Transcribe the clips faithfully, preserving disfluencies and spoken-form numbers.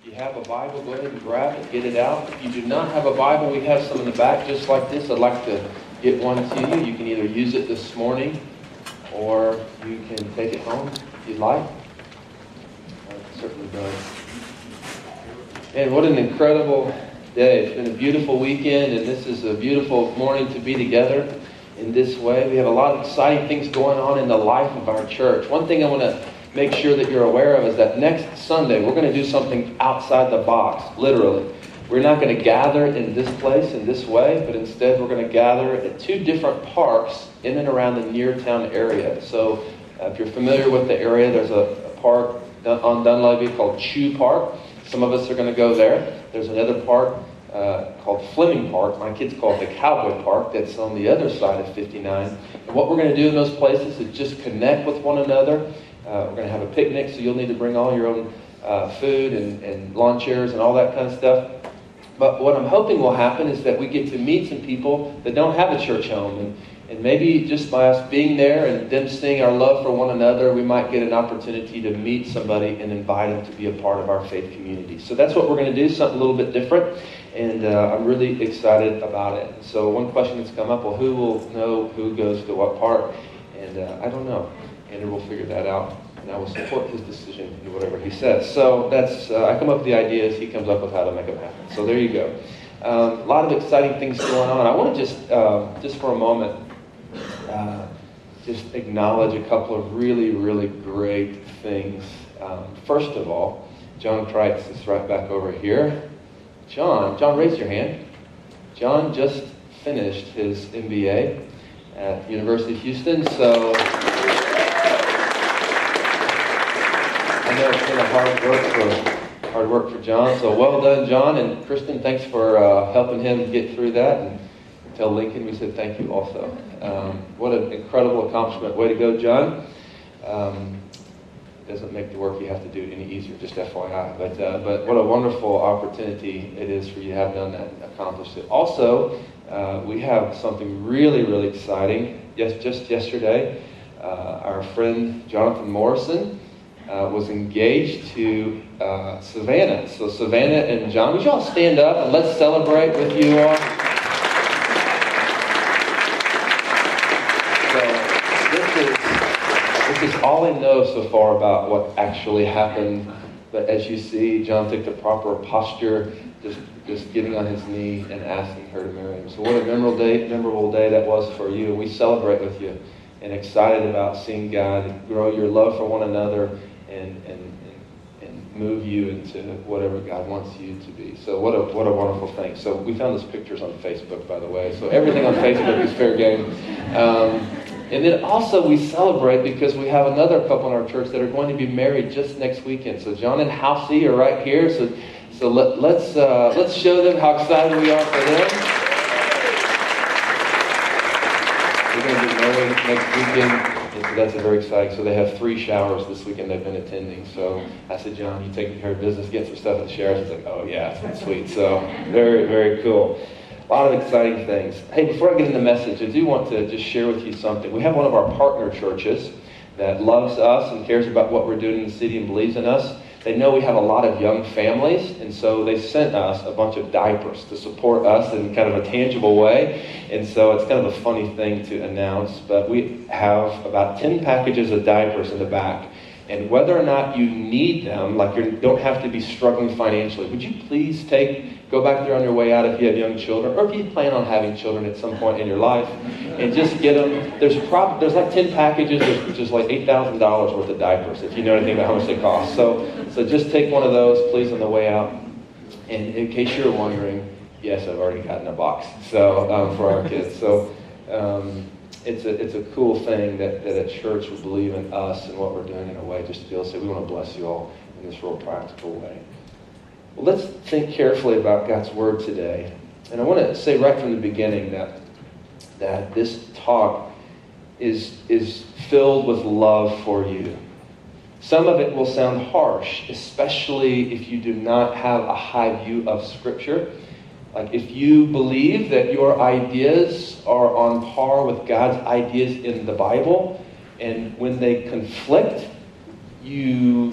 you have a Bible, go ahead and grab it, get it out. If you do not have a Bible, we have some in the back just like this. I'd like to get one to you. You can either use it this morning or you can take it home if you'd like. I certainly does. And what an incredible day. It's been a beautiful weekend, and this is a beautiful morning to be together in this way. We have a lot of exciting things going on in the life of our church. One thing I want to make sure that you're aware of is that next Sunday we're going to do something outside the box, literally. We're not going to gather in this place in this way, but instead we're going to gather at two different parks in and around the near town area. So uh, if you're familiar with the area, there's a, a park on Dunleavy called Chew Park. Some of us are going to go there. There's another park uh, called Fleming Park. My kids call it the Cowboy Park. That's on the other side of fifty-nine. And what we're going to do in those places is just connect with one another. Uh, we're going to have a picnic, so you'll need to bring all your own uh, food and, and lawn chairs and all that kind of stuff. But what I'm hoping will happen is that we get to meet some people that don't have a church home. And, and maybe just by us being there and them seeing our love for one another, we might get an opportunity to meet somebody and invite them to be a part of our faith community. So that's what we're going to do, something a little bit different. And uh, I'm really excited about it. So one question that's come up, well, who will know who goes to what park? And uh, I don't know. Andrew will figure that out, and I will support his decision in whatever he says. So that's uh, I come up with the ideas, he comes up with how to make them happen. So there you go. Um, a lot of exciting things going on. I want to just, uh, just for a moment, uh, just acknowledge a couple of really, really great things. Um, first of all, John Kreitz is right back over here. John, John, raise your hand. John just finished his M B A at the University of Houston, so I know it's been a hard work for hard work for John. So well done, John, and Kristen. Thanks for uh, helping him get through that. And tell Lincoln we said thank you also. Um, what an incredible accomplishment! Way to go, John. Um, doesn't make the work you have to do any easier, just F Y I. But uh, but what a wonderful opportunity it is for you to have done that and accomplished it. Also, uh, we have something really really exciting. Yes, just yesterday, uh, our friend Jonathan Morrison Uh, was engaged to uh, Savannah. So Savannah and John, would you all stand up and let's celebrate with you all? So this is, this is all I know so far about what actually happened. But as you see, John took the proper posture, just just getting on his knee and asking her to marry him. So what a memorable day, memorable day that was for you. And we celebrate with you and excited about seeing God grow your love for one another And, and and move you into whatever God wants you to be. So what a what a wonderful thing. So we found those pictures on Facebook, by the way. So everything on Facebook is fair game. Um, and then also we celebrate because we have another couple in our church that are going to be married just next weekend. So John and Halsey are right here. So so let, let's uh, let's show them how excited we are for them. We're going to be married next weekend. So that's a very exciting. So they have three showers this weekend they've been attending. So I said, John, you taking care of business, get some stuff in the showers. He's like, oh yeah, that's sweet. So very, very cool. A lot of exciting things. Hey, before I get into the message, I do want to just share with you something. We have one of our partner churches that loves us and cares about what we're doing in the city and believes in us. They know we have a lot of young families, and so they sent us a bunch of diapers to support us in kind of a tangible way. And so it's kind of a funny thing to announce, but we have about ten packages of diapers in the back. And whether or not you need them, like you don't have to be struggling financially, would you please take, go back there on your way out if you have young children, or if you plan on having children at some point in your life, and just get them. There's prob- there's like ten packages, which is like eight thousand dollars worth of diapers, if you know anything about how much they cost. So, so just take one of those, please, on the way out. And in case you're wondering, yes, I've already gotten a box. So um, for our kids. So. Um, It's a it's a cool thing that, that a church would believe in us and what we're doing in a way, just to be able to say, we want to bless you all in this real practical way. Well, let's think carefully about God's Word today. And I want to say right from the beginning that that this talk is is filled with love for you. Some of it will sound harsh, especially if you do not have a high view of Scripture. Like if you believe that your ideas are on par with God's ideas in the Bible, and when they conflict, you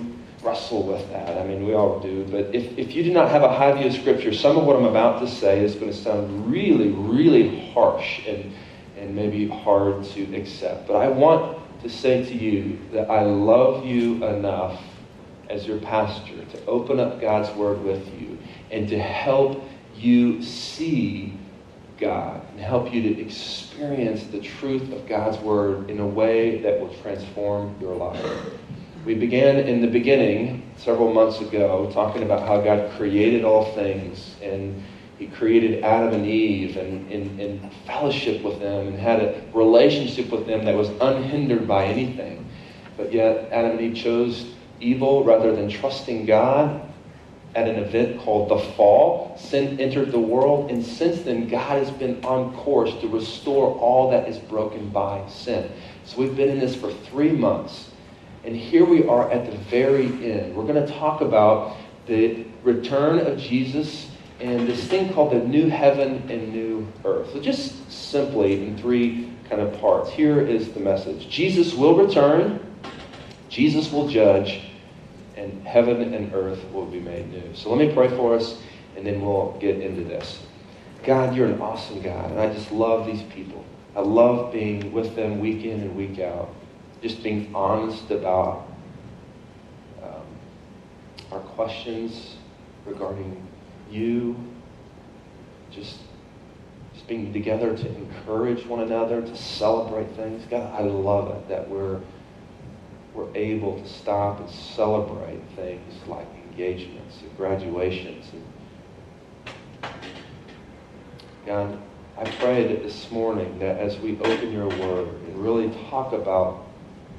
wrestle with that. I mean, we all do. But if, if you do not have a high view of Scripture, some of what I'm about to say is going to sound really, really harsh and, and maybe hard to accept. But I want to say to you that I love you enough as your pastor to open up God's Word with you and to help you see God and help you to experience the truth of God's Word in a way that will transform your life. We began in the beginning several months ago talking about how God created all things, and He created Adam and Eve and in fellowship with them and had a relationship with them that was unhindered by anything. But yet Adam and Eve chose evil rather than trusting God. At an event called the fall, sin entered the world, and since then God has been on course to restore all that is broken by sin. So we've been in this for three months, and here we are at the very end. We're going to talk about the return of Jesus and this thing called the new heaven and new earth. So just simply in three kind of parts. Here is the message. Jesus will return, Jesus will judge, and heaven and earth will be made new. So let me pray for us, and then we'll get into this. God, you're an awesome God, and I just love these people. I love being with them week in and week out, just being honest about um, our questions regarding you, just, just being together to encourage one another, to celebrate things. God, I love it that we're we're able to stop and celebrate things like engagements and graduations. And God, I pray that this morning, that as we open your word and really talk about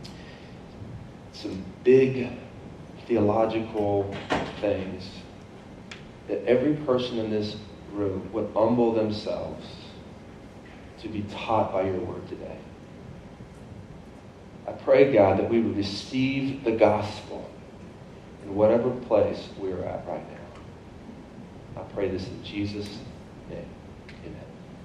some big theological things, that every person in this room would humble themselves to be taught by your word today. I pray, God, that we would receive the gospel in whatever place we're at right now. I pray this in Jesus' name. Amen.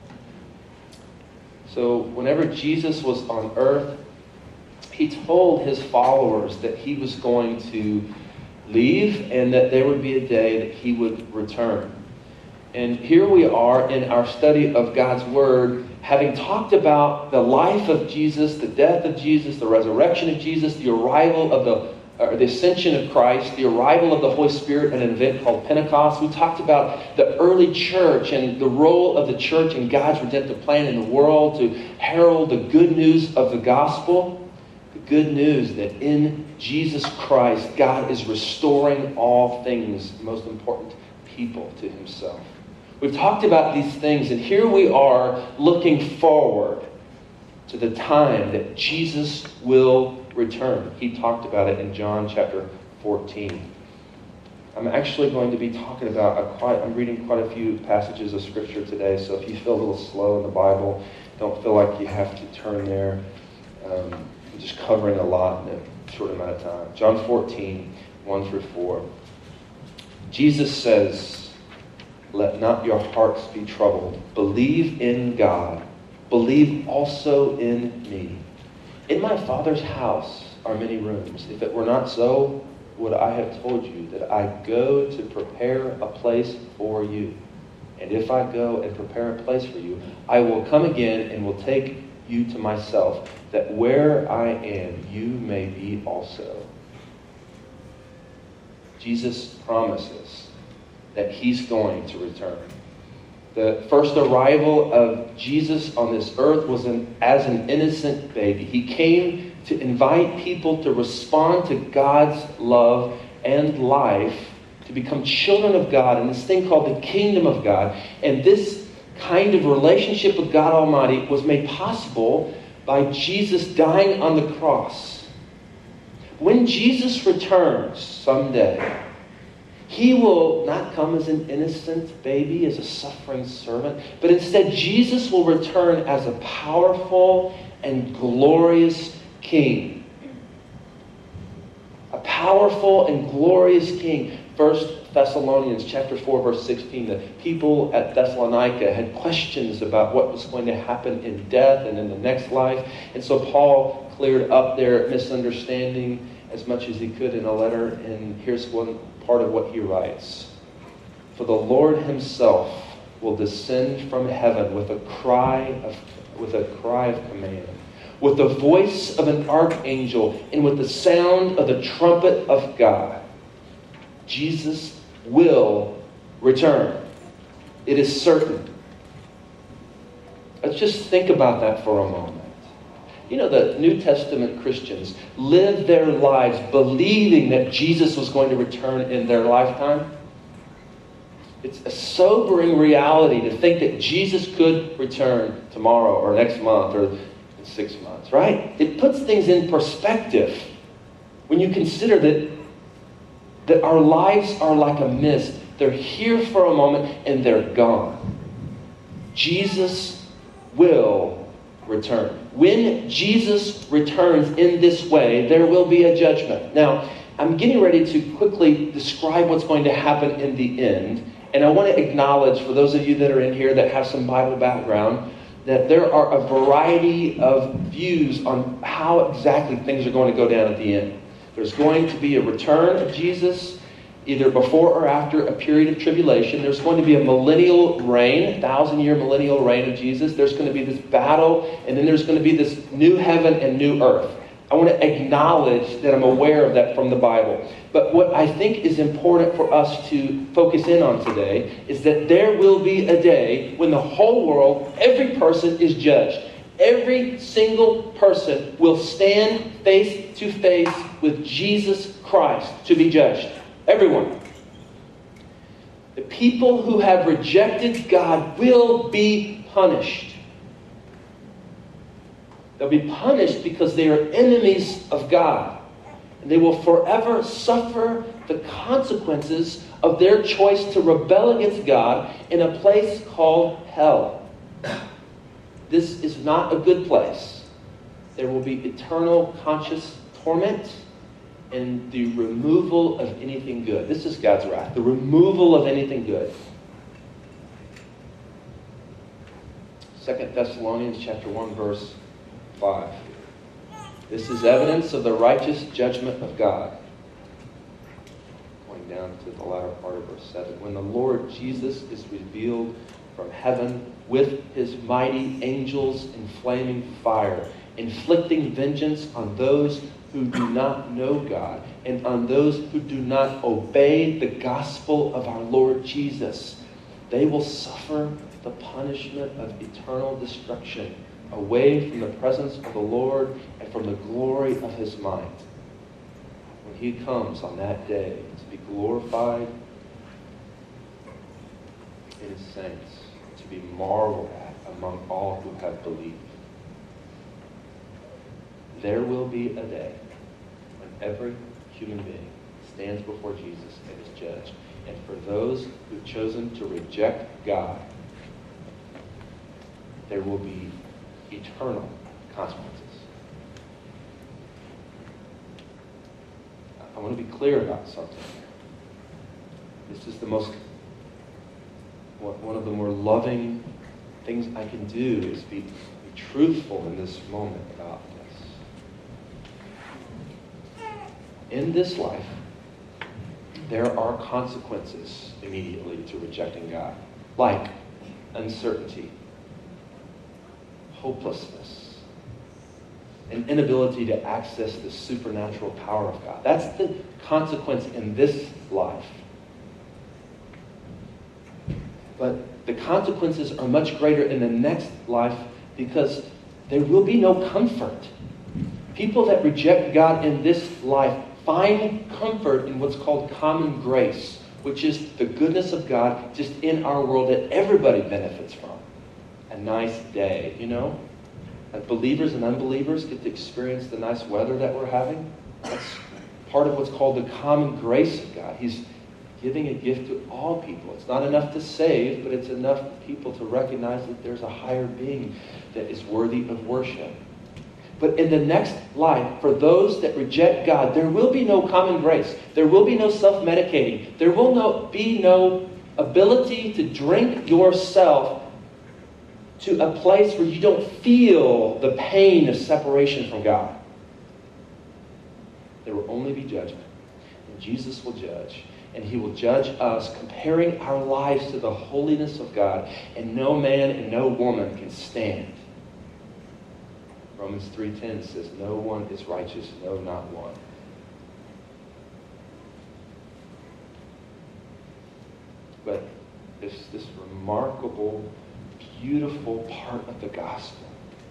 So whenever Jesus was on earth, he told his followers that he was going to leave and that there would be a day that he would return. And here we are in our study of God's Word, having talked about the life of Jesus, the death of Jesus, the resurrection of Jesus, the arrival of the, or the ascension of Christ, the arrival of the Holy Spirit at an event called Pentecost. We talked about the early church and the role of the church in God's redemptive plan in the world to herald the good news of the gospel. The good news that in Jesus Christ, God is restoring all things, most important, people to himself. We've talked about these things, and here we are looking forward to the time that Jesus will return. He talked about it in John chapter fourteen. I'm actually going to be talking about, a quite, I'm reading quite a few passages of Scripture today, so if you feel a little slow in the Bible, don't feel like you have to turn there. Um, I'm just covering a lot in a short amount of time. John fourteen, one through four. Jesus says, "Let not your hearts be troubled. Believe in God. Believe also in me. In my Father's house are many rooms. If it were not so, would I have told you that I go to prepare a place for you? And if I go and prepare a place for you, I will come again and will take you to myself, that where I am, you may be also." Jesus promises that he's going to return. The first arrival of Jesus on this earth was an, as an innocent baby. He came to invite people to respond to God's love and life, to become children of God in this thing called the kingdom of God. And this kind of relationship with God Almighty was made possible by Jesus dying on the cross. When Jesus returns someday, he will not come as an innocent baby, as a suffering servant, but instead Jesus will return as a powerful and glorious king. A powerful and glorious king. First Thessalonians chapter four, verse sixteen. The people at Thessalonica had questions about what was going to happen in death and in the next life. And so Paul cleared up their misunderstanding as much as he could in a letter, and here's one part of what he writes. For the Lord himself will descend from heaven with a cry of with a cry of command, with the voice of an archangel, and with the sound of the trumpet of God. Jesus will return. It is certain. Let's just think about that for a moment. You know, the New Testament Christians lived their lives believing that Jesus was going to return in their lifetime. It's a sobering reality to think that Jesus could return tomorrow or next month or in six months, right? It puts things in perspective when you consider that, that our lives are like a mist. They're here for a moment and they're gone. Jesus will return. When Jesus returns in this way, there will be a judgment. Now, I'm getting ready to quickly describe what's going to happen in the end. And I want to acknowledge, for those of you that are in here that have some Bible background, that there are a variety of views on how exactly things are going to go down at the end. There's going to be a return of Jesus, either before or after a period of tribulation. There's going to be a millennial reign, thousand-year millennial reign of Jesus. There's going to be this battle, and then there's going to be this new heaven and new earth. I want to acknowledge that I'm aware of that from the Bible. But what I think is important for us to focus in on today is that there will be a day when the whole world, every person is judged. Every single person will stand face to face with Jesus Christ to be judged. Everyone. The people who have rejected God will be punished. They'll be punished because they are enemies of God. And they will forever suffer the consequences of their choice to rebel against God in a place called hell. This is not a good place. There will be eternal conscious torment and the removal of anything good. This is God's wrath. The removal of anything good. Second Thessalonians chapter one, verse five. This is evidence of the righteous judgment of God. Going down to the latter part of verse seven. When the Lord Jesus is revealed from heaven with his mighty angels in flaming fire, inflicting vengeance on those who do not know God and on those who do not obey the gospel of our Lord Jesus. They will suffer the punishment of eternal destruction, away from the presence of the Lord and from the glory of his might. When he comes on that day to be glorified in his saints, to be marveled at among all who have believed. There will be a day when every human being stands before Jesus and is judged. And for those who've chosen to reject God, there will be eternal consequences. I want to be clear about something. This is the most, one of the more loving things I can do is be, be truthful in this moment about this. In this life, there are consequences immediately to rejecting God, like uncertainty, hopelessness, an inability to access the supernatural power of God. That's the consequence in this life. But the consequences are much greater in the next life because there will be no comfort. People that reject God in this life find comfort in what's called common grace, which is the goodness of God just in our world that everybody benefits from. A nice day, you know? And believers and unbelievers get to experience the nice weather that we're having. That's part of what's called the common grace of God. He's giving a gift to all people. It's not enough to save, but it's enough for people to recognize that there's a higher being that is worthy of worship. But in the next life, for those that reject God, there will be no common grace. There will be no self-medicating. There will no, be no ability to drink yourself to a place where you don't feel the pain of separation from God. There will only be judgment. And Jesus will judge. And he will judge us, comparing our lives to the holiness of God. And no man and no woman can stand. Romans three ten says, no one is righteous, no, not one. But this, this remarkable, beautiful part of the gospel,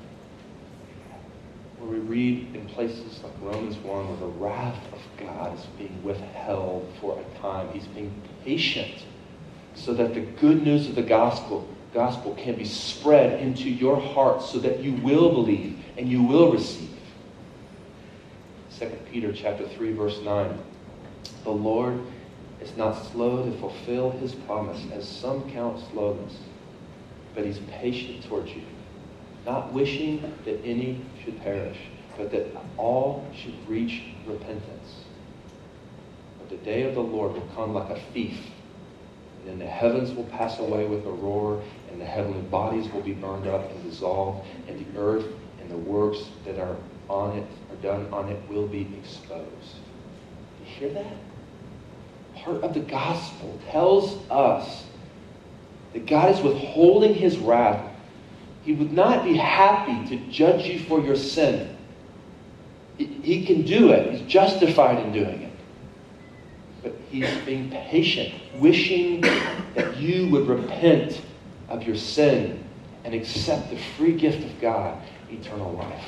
where we read in places like Romans one, where the wrath of God is being withheld for a time. He's being patient so that the good news of the gospel, gospel can be spread into your heart so that you will believe and you will receive. Second Peter chapter three, verse nine. The Lord is not slow to fulfill his promise, as some count slowness, but he's patient towards you, not wishing that any should perish, but that all should reach repentance. But the day of the Lord will come like a thief, and then the heavens will pass away with a roar, and the heavenly bodies will be burned up and dissolved, and the earth and the works that are on it, are done on it, will be exposed. You hear that? Part of the gospel tells us that God is withholding his wrath. He would not be happy to judge you for your sin. He, he can do it. He's justified in doing it. But he's being patient, wishing that you would repent of your sin and accept the free gift of God, eternal life.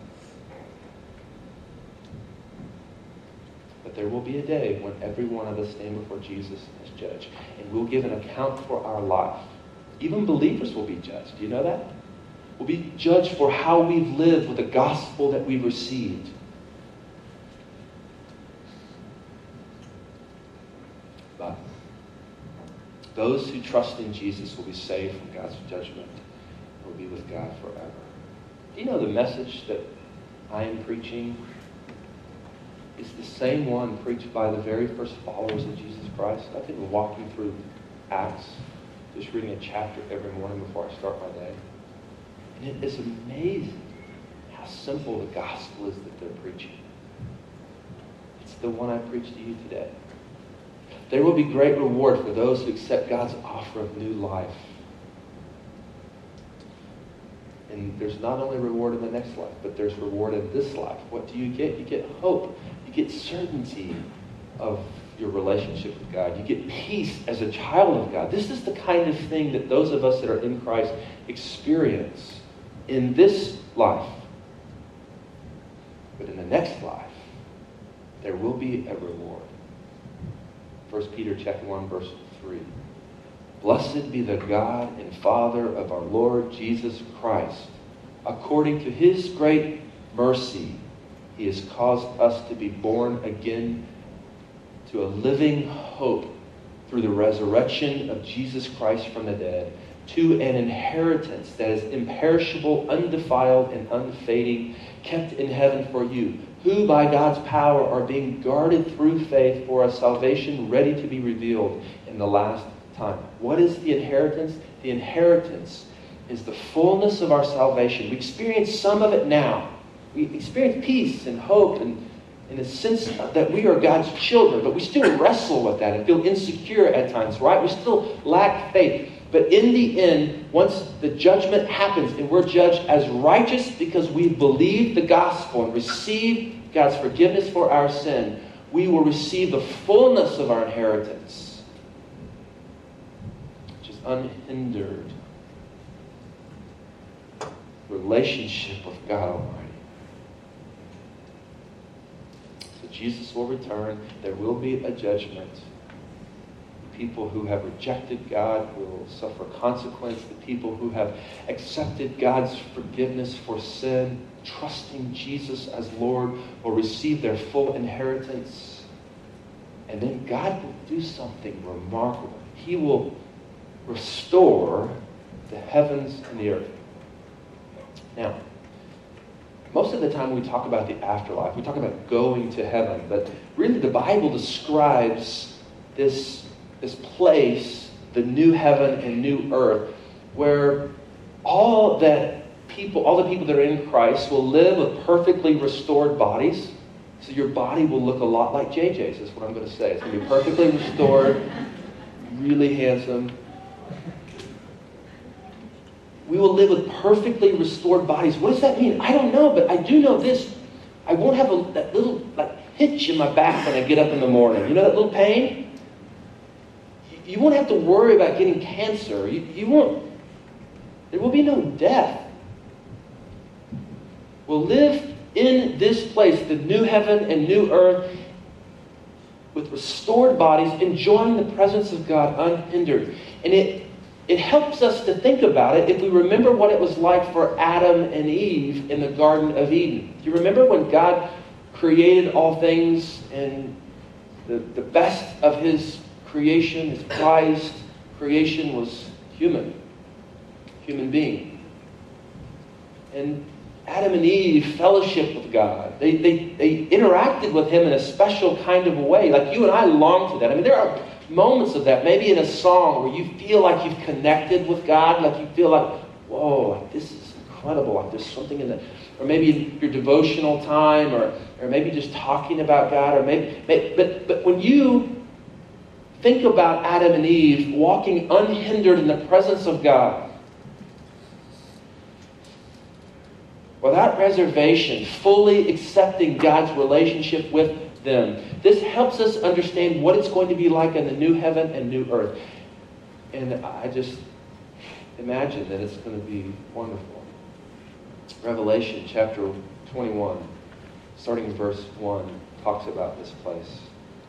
But there will be a day when every one of us stand before Jesus as judge, and we'll give an account for our life. Even believers will be judged. Do you know that? We'll be judged for how we've lived with the gospel that we've received. But those who trust in Jesus will be saved from God's judgment and will be with God forever. Do you know the message that I am preaching is the same one preached by the very first followers of Jesus Christ? I've been walking through Acts, just reading a chapter every morning before I start my day. And it is amazing how simple the gospel is that they're preaching. It's the one I preach to you today. There will be great reward for those who accept God's offer of new life. And there's not only reward in the next life, but there's reward in this life. What do you get? You get hope. You get certainty of your relationship with God. You get peace as a child of God. This is the kind of thing that those of us that are in Christ experience in this life. But in the next life, there will be a reward. First Peter chapter one, verse three. Blessed be the God and Father of our Lord Jesus Christ. According to his great mercy, he has caused us to be born again to a living hope through the resurrection of Jesus Christ from the dead, to an inheritance that is imperishable, undefiled, and unfading, kept in heaven for you, who by God's power are being guarded through faith for a salvation ready to be revealed in the last time. What is the inheritance? The inheritance is the fullness of our salvation. We experience some of it now. We experience peace and hope and in a sense that we are God's children, but we still wrestle with that and feel insecure at times, right? We still lack faith. But in the end, once the judgment happens and we're judged as righteous because we believe the gospel and receive God's forgiveness for our sin, we will receive the fullness of our inheritance, which is unhindered relationship with God Almighty. So Jesus will return. There will be a judgment. People who have rejected God will suffer consequence. The people who have accepted God's forgiveness for sin, trusting Jesus as Lord, will receive their full inheritance. And then God will do something remarkable. He will restore the heavens and the earth. Now, most of the time we talk about the afterlife, we talk about going to heaven, but really the Bible describes this this place, the new heaven and new earth, where all that people, all the people that are in Christ will live with perfectly restored bodies. So your body will look a lot like J J's, is what I'm going to say. It's going to be perfectly restored, really handsome. We will live with perfectly restored bodies. What does that mean? I don't know, but I do know this. I won't have a, that little like hitch in my back when I get up in the morning. You know that little pain? You, you won't have to worry about getting cancer. You, you won't. There will be no death. We'll live in this place, the new heaven and new earth, with restored bodies, enjoying the presence of God unhindered. And it It helps us to think about it if we remember what it was like for Adam and Eve in the Garden of Eden. Do you remember when God created all things and the, the best of His creation, His prized creation was human, human being. And Adam and Eve fellowshiped with God. They, they, they interacted with Him in a special kind of a way. Like you and I long for that. I mean, there are moments of that, maybe in a song where you feel like you've connected with God, like you feel like, whoa, like this is incredible, like there's something in that. Or maybe in your devotional time, or, or maybe just talking about God, or maybe, maybe but, but when you think about Adam and Eve walking unhindered in the presence of God, without reservation, fully accepting God's relationship with them. This helps us understand what it's going to be like in the new heaven and new earth. And I just imagine that it's going to be wonderful. Revelation chapter twenty-one, starting in verse one, talks about this place.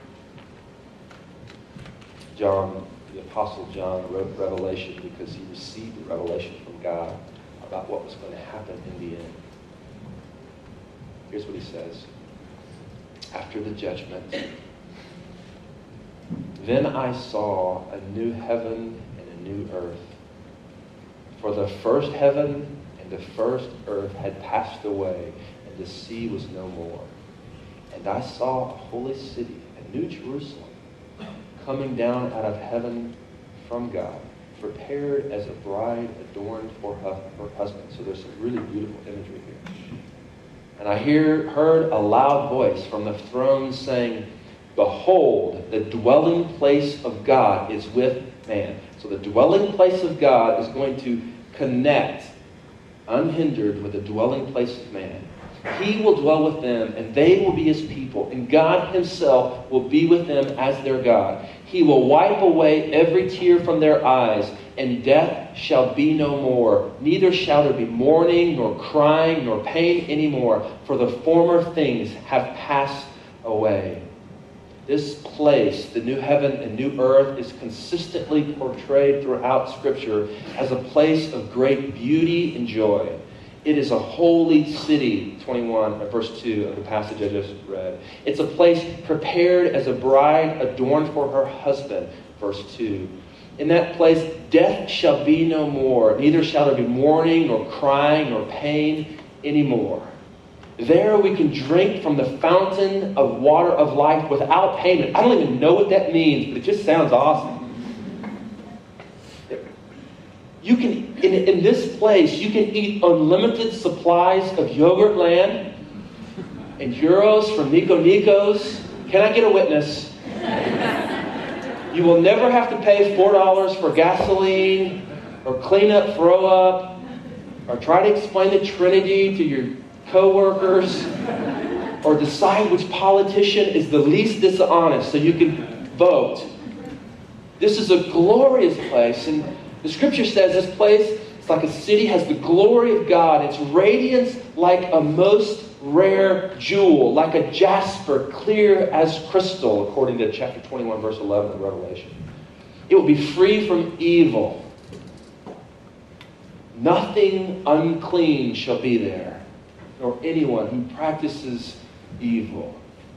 John, the Apostle John, wrote Revelation because he received a revelation from God about what was going to happen in the end. Here's what he says. After the judgment, then I saw a new heaven and a new earth. For the first heaven and the first earth had passed away, and the sea was no more. And I saw a holy city, a new Jerusalem, coming down out of heaven from God, prepared as a bride adorned for her, her husband. So there's some really beautiful imagery here. And I hear, heard a loud voice from the throne saying, behold, the dwelling place of God is with man. So the dwelling place of God is going to connect unhindered with the dwelling place of man. He will dwell with them, and they will be His people. And God Himself will be with them as their God. He will wipe away every tear from their eyes, and death shall be no more. Neither shall there be mourning, nor crying, nor pain anymore, for the former things have passed away. This place, the new heaven and new earth, is consistently portrayed throughout Scripture as a place of great beauty and joy. It is a holy city, twenty-one, verse two of the passage I just read. It's a place prepared as a bride adorned for her husband, verse two. In that place, death shall be no more. Neither shall there be mourning, nor crying, nor pain anymore. There we can drink from the fountain of water of life without payment. I don't even know what that means, but it just sounds awesome. You can, in, in this place, you can eat unlimited supplies of Yogurtland and gyros from Nico Nico's. Can I get a witness? You will never have to pay four dollars for gasoline, or clean up, throw up, or try to explain the Trinity to your co-workers, or decide which politician is the least dishonest so you can vote. This is a glorious place, and the Scripture says this place, it's like a city, has the glory of God. Its radiance like a most rare jewel, like a jasper, clear as crystal, according to chapter twenty-one, verse eleven of Revelation. It will be free from evil. Nothing unclean shall be there, nor anyone who practices evil.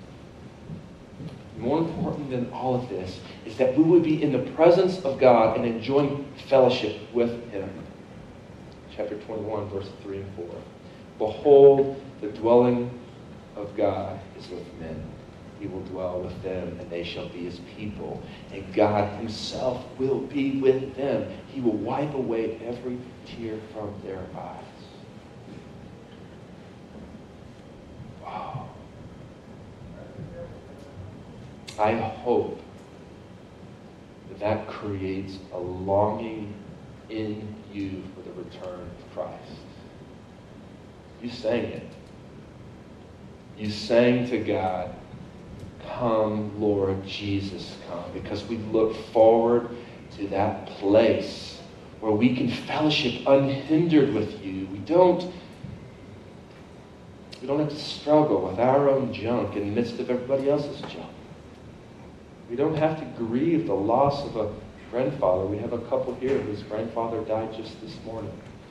More important than all of this is that we would be in the presence of God and enjoying fellowship with Him. Chapter twenty-one, verse three and four. Behold, the dwelling of God is with men. He will dwell with them, and they shall be His people. And God Himself will be with them. He will wipe away every tear from their eyes. Wow. I hope that that creates a longing in you for the return of Christ. You sang it. You sang to God, "Come, Lord Jesus, come," because we look forward to that place where we can fellowship unhindered with you. We don't, we don't have to struggle with our own junk in the midst of everybody else's junk. We don't have to grieve the loss of a grandfather. We have a couple here whose grandfather died just this morning.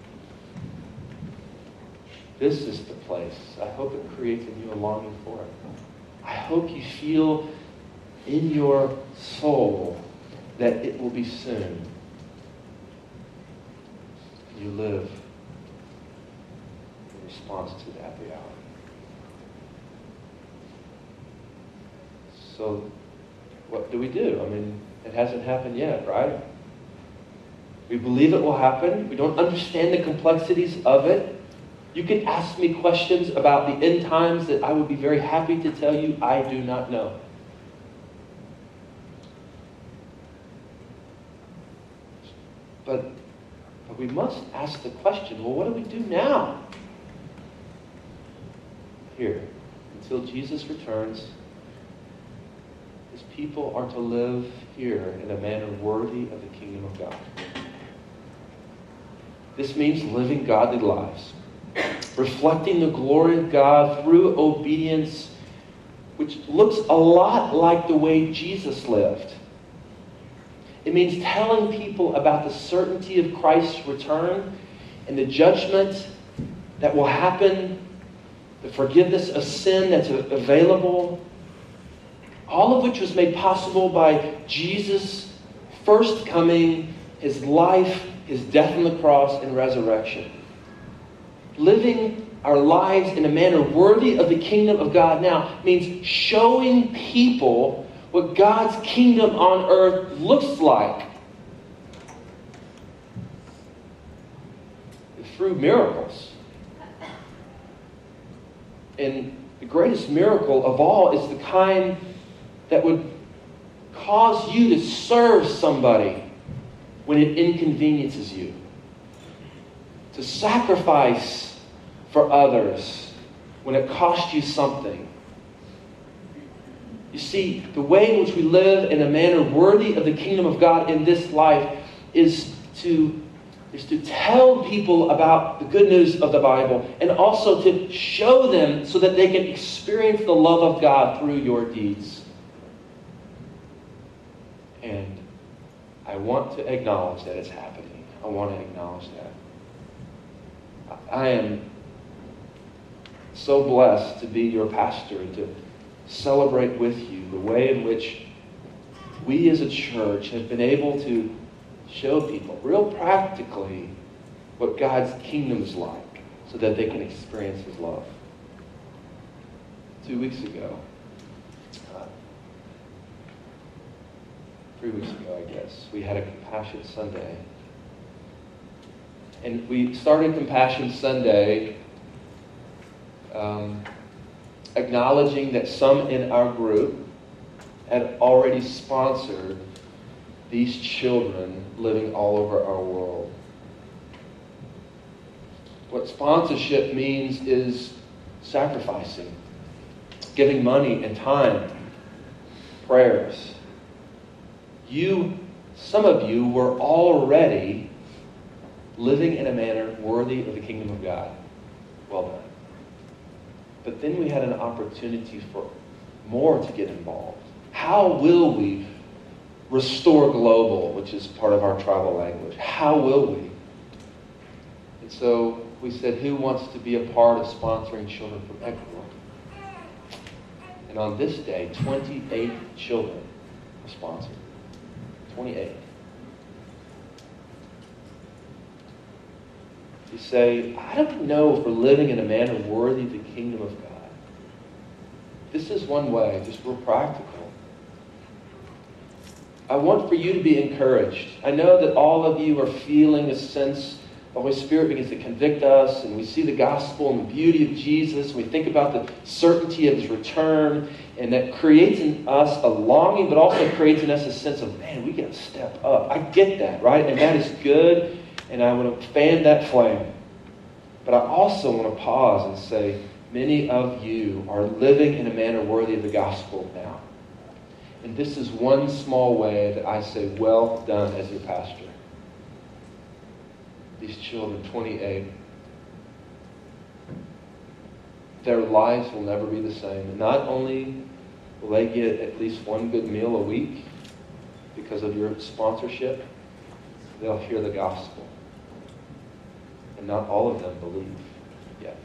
This is the place. I hope it creates in you a longing for it. I hope you feel in your soul that it will be soon. You live in response to that reality. So, what do we do? I mean, it hasn't happened yet, right? We believe it will happen. We don't understand the complexities of it. You can ask me questions about the end times that I would be very happy to tell you I do not know. But, but we must ask the question, well, what do we do now? Here, until Jesus returns, his people are to live here in a manner worthy of the kingdom of God. This means living godly lives, reflecting the glory of God through obedience, which looks a lot like the way Jesus lived. It means telling people about the certainty of Christ's return and the judgment that will happen, the forgiveness of sin that's available, all of which was made possible by Jesus' first coming, his life, his death on the cross, and resurrection. Living our lives in a manner worthy of the kingdom of God now means showing people what God's kingdom on earth looks like through miracles. And the greatest miracle of all is the kind that would cause you to serve somebody when it inconveniences you. To sacrifice for others when it costs you something. You see, the way in which we live in a manner worthy of the kingdom of God in this life is to, is to tell people about the good news of the Bible and also to show them so that they can experience the love of God through your deeds. And I want to acknowledge that it's happening. I want to acknowledge that. I am so blessed to be your pastor and to celebrate with you the way in which we as a church have been able to show people real practically what God's kingdom is like so that they can experience his love. Two weeks ago, uh, three weeks ago I guess, we had a Compassion Sunday. And we started Compassion Sunday um, acknowledging that some in our group had already sponsored these children living all over our world. What sponsorship means is sacrificing, giving money and time, prayers. You, some of you were already living in a manner worthy of the kingdom of God. Well done. But then we had an opportunity for more to get involved. How will we restore global, which is part of our tribal language? How will we? And so we said, who wants to be a part of sponsoring children from Ecuador? And on this day, twenty-eight children were sponsored. twenty-eight. You say, I don't know if we're living in a manner worthy of the kingdom of God. This is one way, just real practical. I want for you to be encouraged. I know that all of you are feeling a sense the Holy Spirit begins to convict us, and we see the gospel and the beauty of Jesus, and we think about the certainty of his return, and that creates in us a longing, but also creates in us a sense of, man, we got to step up. I get that, right? And that is good, and I want to fan that flame. But I also want to pause and say, many of you are living in a manner worthy of the gospel now. And this is one small way that I say, well done as your pastor. These children, twenty-eight, their lives will never be the same. And not only will they get at least one good meal a week because of your sponsorship, they'll hear the gospel. And not all of them believe yet.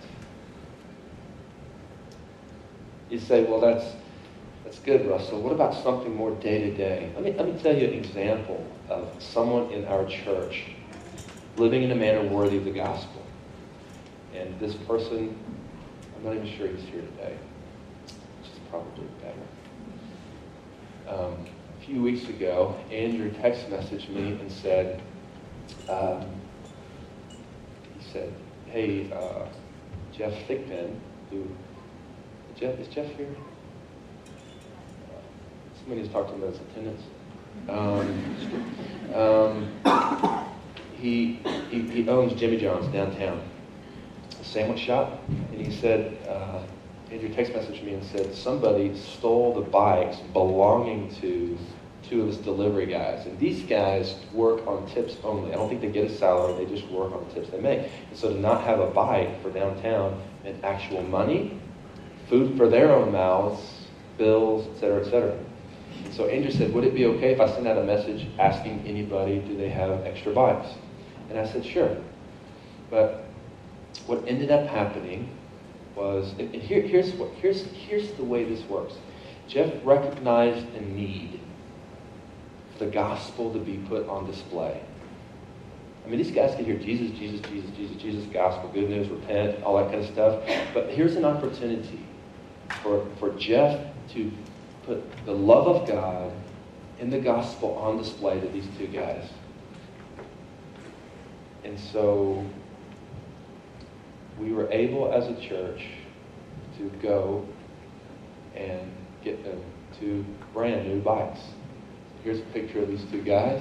You say, well, that's that's good, Russell. What about something more day-to-day? Let me, let me tell you an example of someone in our church living in a manner worthy of the gospel. And this person, I'm not even sure he's here today, which is probably better. Um, a few weeks ago, Andrew text messaged me and said, um, he said, hey, uh, Jeff Thigpen, who, Jeff, is Jeff here? Somebody has talked to him about his attendance. Um, um, he, he he owns Jimmy John's downtown, a sandwich shop, and he said, uh, Andrew text messaged me and said, somebody stole the bikes belonging to two of his delivery guys. And these guys work on tips only. I don't think they get a salary, they just work on the tips they make. And so to not have a bike for downtown meant actual money, food for their own mouths, bills, et cetera, et cetera. And so Andrew said, would it be okay if I send out a message asking anybody, do they have extra bikes? And I said, sure. But what ended up happening was, and here, here's, what, here's, here's the way this works. Jeff recognized a need for the gospel to be put on display. I mean, these guys can hear Jesus, Jesus, Jesus, Jesus, Jesus, gospel, good news, repent, all that kind of stuff. But here's an opportunity for, for Jeff to put the love of God and the gospel on display to these two guys. And so we were able as a church to go and get them two brand new bikes. Here's a picture of these two guys.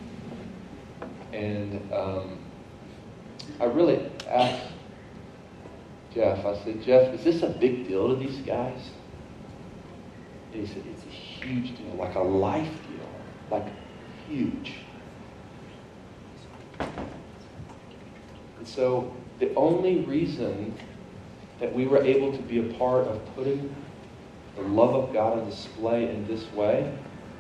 And um, I really asked Jeff, I said, Jeff, is this a big deal to these guys? And he said, it's a huge deal, like a life deal, like huge. And so the only reason that we were able to be a part of putting the love of God on display in this way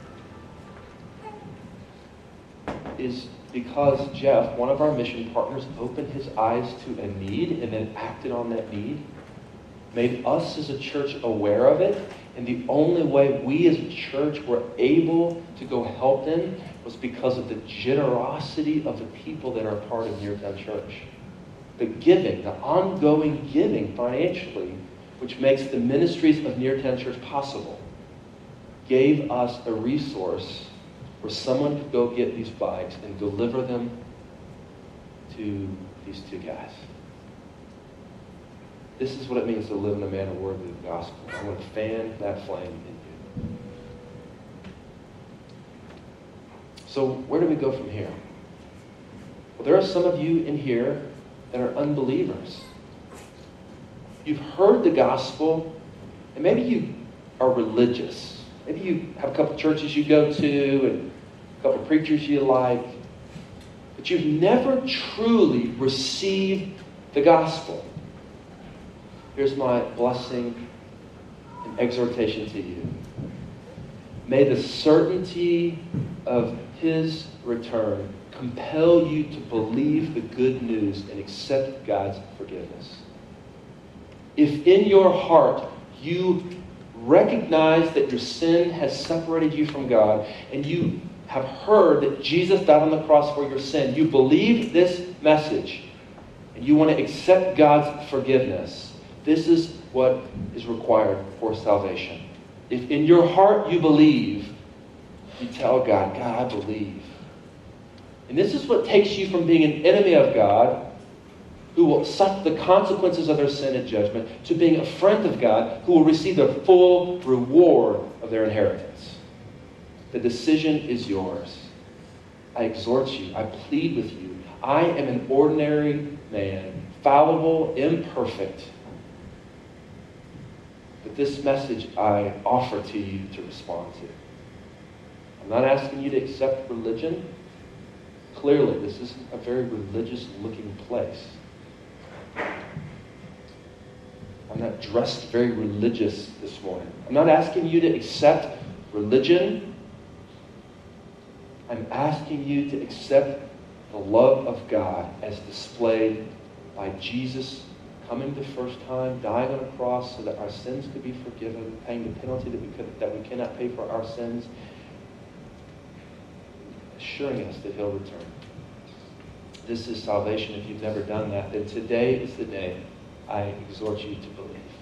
is because Jeff, one of our mission partners, opened his eyes to a need and then acted on that need, made us as a church aware of it, and the only way we as a church were able to go help them was because of the generosity of the people that are part of Neartown Church. The giving, the ongoing giving financially, which makes the ministries of Neartown Church possible, gave us a resource where someone could go get these bikes and deliver them to these two guys. This is what it means to live in a manner worthy of the gospel. I want to fan that flame in you. So where do we go from here? Well, there are some of you in here that are unbelievers. You've heard the gospel, and maybe you are religious. Maybe you have a couple churches you go to and a couple preachers you like, but you've never truly received the gospel. Here's my blessing and exhortation to you. May the certainty of his return compel you to believe the good news and accept God's forgiveness. If in your heart you recognize that your sin has separated you from God, and you have heard that Jesus died on the cross for your sin, you believe this message, and you want to accept God's forgiveness, this is what is required for salvation. If in your heart you believe, you tell God, God, I believe. And this is what takes you from being an enemy of God, who will suffer the consequences of their sin and judgment, to being a friend of God, who will receive the full reward of their inheritance. The decision is yours. I exhort you, I plead with you. I am an ordinary man, fallible, imperfect. But this message I offer to you to respond to. I'm not asking you to accept religion. Clearly, this isn't a very religious-looking place. I'm not dressed very religious this morning. I'm not asking you to accept religion. I'm asking you to accept the love of God as displayed by Jesus coming the first time, dying on a cross so that our sins could be forgiven, paying the penalty that we could, that we cannot pay for our sins, assuring us that He'll return. This is salvation. If you've never done that, then today is the day I exhort you to believe.